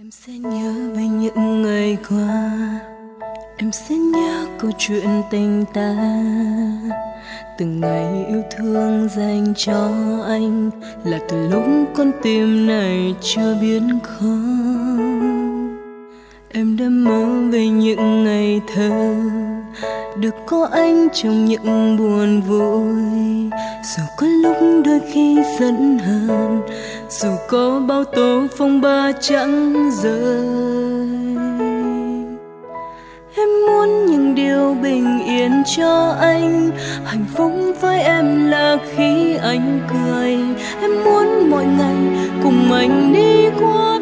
Em sẽ nhớ về những ngày qua, em sẽ nhớ câu chuyện tình ta. Từng ngày yêu thương dành cho anh là từ lúc con tim này chưa biết khó. Em đã mơ về những ngày thơ được có anh trong những buồn vui. Dù có lúc đôi khi giận hờn, dù có bao tố phong ba chẳng rơi. Em muốn những điều bình yên cho anh, hạnh phúc với em là khi anh cười. Em muốn mọi ngày cùng anh đi qua